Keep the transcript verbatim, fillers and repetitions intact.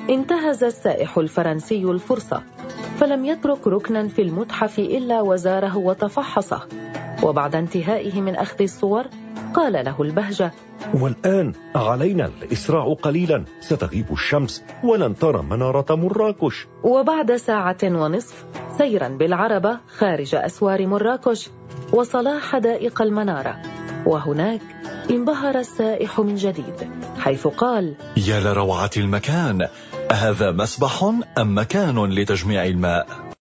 انتهز السائح الفرنسي الفرصة، فلم يترك ركنا في المتحف إلا وزاره وتفحصه. وبعد انتهائه من أخذ الصور قال له البهجة: والآن علينا الإسراع قليلا، ستغيب الشمس ولن ترى منارة مراكش. وبعد ساعة ونصف سيرا بالعربة خارج أسوار مراكش وصلا حدائق المنارة، وهناك انبهر السائح من جديد، حيث قال: يا لروعة المكان، هذا مسبح أم مكان لتجميع الماء؟